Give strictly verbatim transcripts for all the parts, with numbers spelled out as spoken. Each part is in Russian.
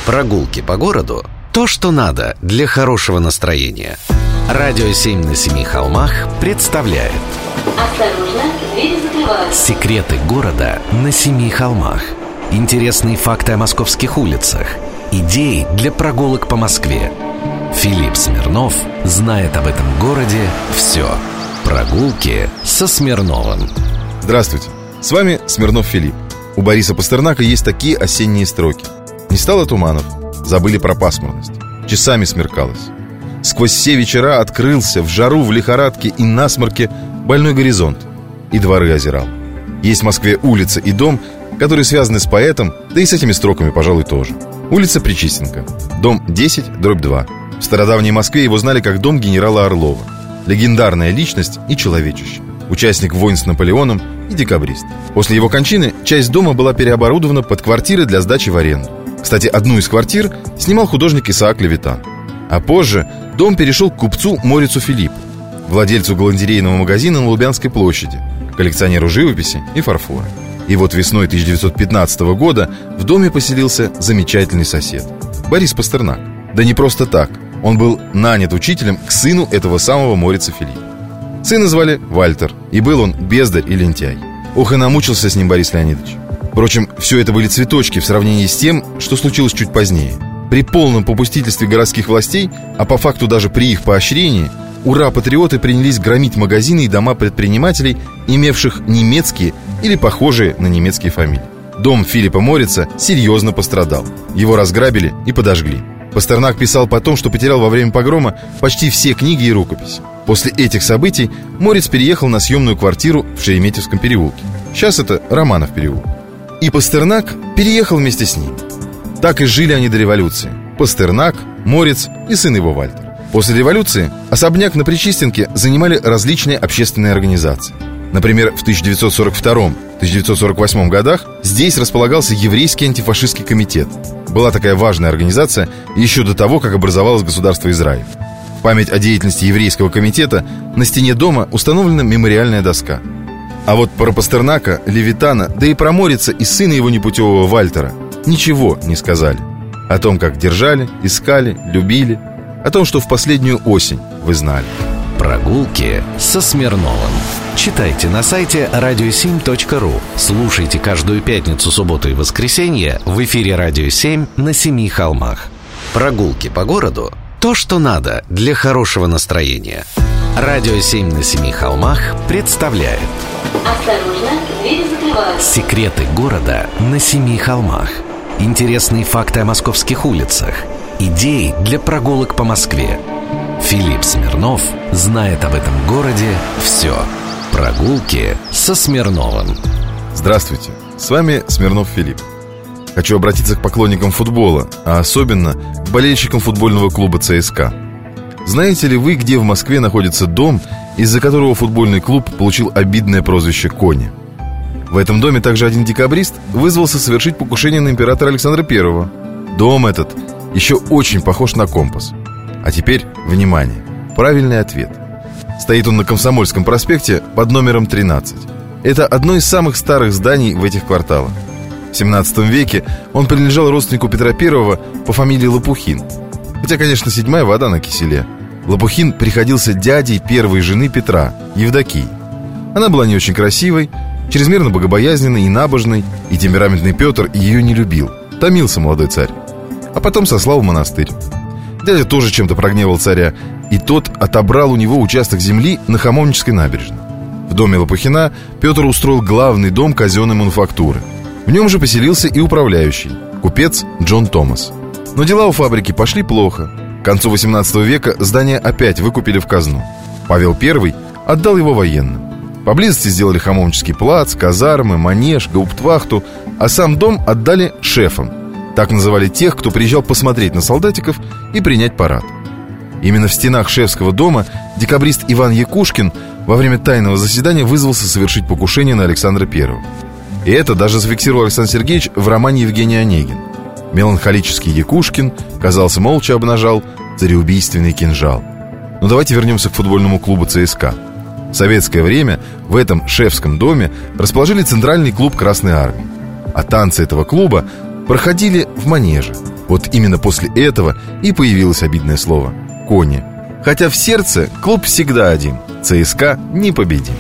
Прогулки по городу – то, что надо для хорошего настроения. Радио семь на семи холмах представляет Осторожно, двери закрываются. Секреты города на семи холмах. Интересные факты о московских улицах. Идеи для прогулок по Москве. Филипп Смирнов знает об этом городе все. Прогулки со Смирновым. Здравствуйте, с вами Смирнов Филипп. У Бориса Пастернака есть такие осенние строки. Не стало туманов, забыли про пасмурность. Часами смеркалось. Сквозь все вечера открылся в жару, в лихорадке и насморке больной горизонт. И дворы озирал. Есть в Москве улица и дом, которые связаны с поэтом, да и с этими строками, пожалуй, тоже. Улица Причистенко, дом десять, дробь два. В стародавней Москве его знали как дом генерала Орлова. Легендарная личность и человечище. Участник войн с Наполеоном и декабрист. После его кончины часть дома была переоборудована под квартиры для сдачи в аренду. Кстати, одну из квартир снимал художник Исаак Левитан. А позже дом перешел к купцу Морицу Филиппу, владельцу галантерейного магазина на Лубянской площади, коллекционеру живописи и фарфора. И вот весной тысяча девятьсот пятнадцатого года в доме поселился замечательный сосед – Борис Пастернак. Да не просто так. Он был нанят учителем к сыну этого самого Морица Филиппа. Сына звали Вальтер, и был он бездарь и лентяй. Ох, и намучился с ним Борис Леонидович. Впрочем, все это были цветочки в сравнении с тем, что случилось чуть позднее. При полном попустительстве городских властей, а по факту даже при их поощрении, ура-патриоты принялись громить магазины и дома предпринимателей, имевших немецкие или похожие на немецкие фамилии. Дом Филиппа Морица серьезно пострадал. Его разграбили и подожгли. Пастернак писал потом, что потерял во время погрома почти все книги и рукописи. После этих событий Мориц переехал на съемную квартиру в Шереметьевском переулке. Сейчас это Романов переулок. И Пастернак переехал вместе с ним. Так и жили они до революции. Пастернак, Мориц и сын его Вальтер. После революции особняк на Причистенке занимали различные общественные организации. Например, в тысяча девятьсот сорок втором — тысяча девятьсот сорок восьмом годах здесь располагался еврейский антифашистский комитет. Была такая важная организация еще до того, как образовалось государство Израиль. В память о деятельности еврейского комитета на стене дома установлена мемориальная доска. А вот про Пастернака, Левитана, да и про Морица и сына его непутевого Вальтера ничего не сказали. О том, как держали, искали, любили. О том, что в последнюю осень вы знали. Прогулки со Смирновым. Читайте на сайте радио семь точка ру. Слушайте каждую пятницу, субботу и воскресенье в эфире «Радио семь» на семи холмах. Прогулки по городу – то, что надо для хорошего настроения. «Радио семь» на семи холмах представляет Осторожно, двери закрываются. Секреты города на семи холмах. Интересные факты о московских улицах. Идеи для прогулок по Москве. Филипп Смирнов знает об этом городе все. Прогулки со Смирновым. Здравствуйте, с вами Смирнов Филипп. Хочу обратиться к поклонникам футбола, а особенно к болельщикам футбольного клуба ЦСКА. Знаете ли вы, где в Москве находится дом, из-за которого футбольный клуб получил обидное прозвище «Кони»? В этом доме также один декабрист вызвался совершить покушение на императора Александра Первого. Дом этот еще очень похож на компас. А теперь, внимание, правильный ответ. Стоит он на Комсомольском проспекте под номером тринадцать. Это одно из самых старых зданий в этих кварталах. В семнадцатом веке он принадлежал родственнику Петра Первого по фамилии Лопухин. Хотя, конечно, седьмая вода на киселе. Лопухин приходился дядей первой жены Петра, Евдокии. Она была не очень красивой, чрезмерно богобоязненной и набожной, и темпераментный Петр ее не любил. Томился молодой царь. А потом сослал в монастырь. Дядя тоже чем-то прогневал царя, и тот отобрал у него участок земли на Хамовнической набережной. В доме Лопухина Петр устроил главный дом казенной мануфактуры. В нем же поселился и управляющий, купец Джон Томас. Но дела у фабрики пошли плохо. К концу восемнадцатого века здание опять выкупили в казну. Павел Первый отдал его военным. Поблизости сделали Хамовнический плац, казармы, манеж, гауптвахту, а сам дом отдали шефам. Так называли тех, кто приезжал посмотреть на солдатиков и принять парад. Именно в стенах шефского дома декабрист Иван Якушкин во время тайного заседания вызвался совершить покушение на Александра Первого. И это даже зафиксировал Александр Сергеевич в романе Евгений Онегин. Меланхолический Якушкин, казалось, молча обнажал цареубийственный кинжал. Но давайте вернемся к футбольному клубу ЦСКА. В советское время в этом шефском доме расположили центральный клуб Красной Армии. А танцы этого клуба проходили в манеже. Вот именно после этого и появилось обидное слово «кони». Хотя в сердце клуб всегда один – ЦСКА непобедим.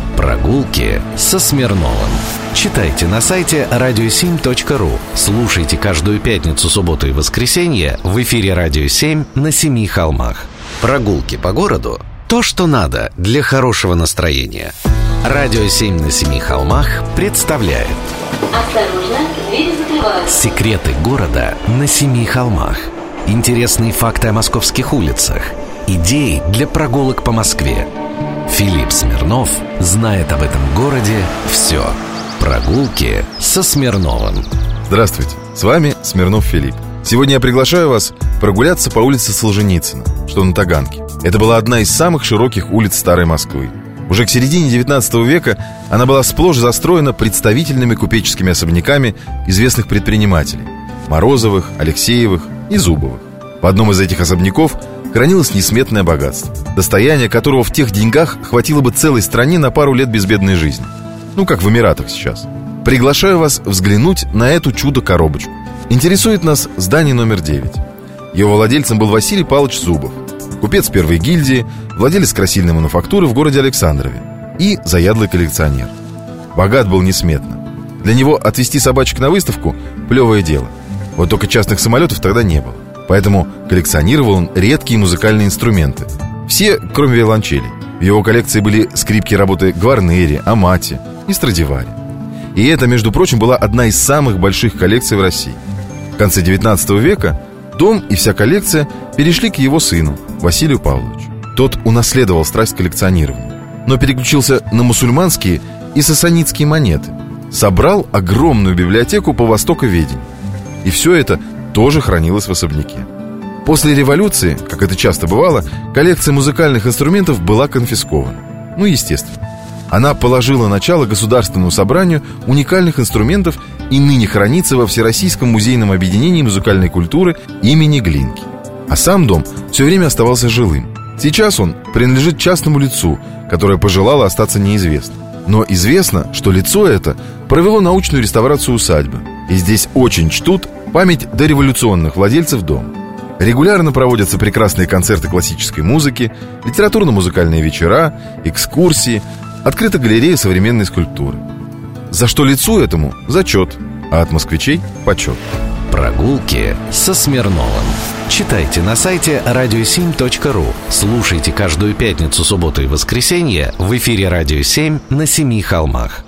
Прогулки со Смирновым. Читайте на сайте радио семь точка ру. Слушайте каждую пятницу, субботу и воскресенье в эфире «Радио семь» на Семи холмах. Прогулки по городу – то, что надо для хорошего настроения. «Радио семь» на Семи холмах представляет Осторожно, двери закрываются. Секреты города на Семи холмах. Интересные факты о московских улицах. Идеи для прогулок по Москве. Филипп Смирнов знает об этом городе все. Прогулки со Смирновым. Здравствуйте, с вами Смирнов Филипп. Сегодня я приглашаю вас прогуляться по улице Солженицына, что на Таганке. Это была одна из самых широких улиц старой Москвы. Уже к середине девятнадцатого века она была сплошь застроена представительными купеческими особняками известных предпринимателей – Морозовых, Алексеевых и Зубовых. В одном из этих особняков хранилось несметное богатство, достояние которого в тех деньгах хватило бы целой стране на пару лет безбедной жизни. Ну, как в Эмиратах сейчас. Приглашаю вас взглянуть на эту чудо-коробочку. Интересует нас здание номер девять. Его владельцем был Василий Павлович Зубов, купец первой гильдии, владелец красильной мануфактуры в городе Александрове и заядлый коллекционер. Богат был несметно. Для него отвезти собачек на выставку – плевое дело. Вот только частных самолетов тогда не было. Поэтому коллекционировал он редкие музыкальные инструменты. Все, кроме виолончелей. В его коллекции были скрипки работы Гварнери, Амати и Страдивари. И это, между прочим, была одна из самых больших коллекций в России. В конце девятнадцатого века дом и вся коллекция перешли к его сыну, Василию Павловичу. Тот унаследовал страсть к коллекционированию, но переключился на мусульманские и сасанидские монеты. Собрал огромную библиотеку по востоковедению. И все это тоже хранилось в особняке. После революции, как это часто бывало, коллекция музыкальных инструментов была конфискована. Ну, естественно. Она положила начало государственному собранию уникальных инструментов и ныне хранится во Всероссийском музейном объединении музыкальной культуры имени Глинки. А сам дом все время оставался жилым. Сейчас он принадлежит частному лицу, которое пожелало остаться неизвестным. Но известно, что лицо это провело научную реставрацию усадьбы. И здесь очень чтут память дореволюционных владельцев дома. Регулярно проводятся прекрасные концерты классической музыки, литературно-музыкальные вечера, экскурсии, открыта галерея современной скульптуры. За что лицу этому зачет, а от москвичей почет. Прогулки со Смирновым. Читайте на сайте радио семь точка ру. Слушайте каждую пятницу, субботу и воскресенье в эфире «Радио семь» на Семи холмах.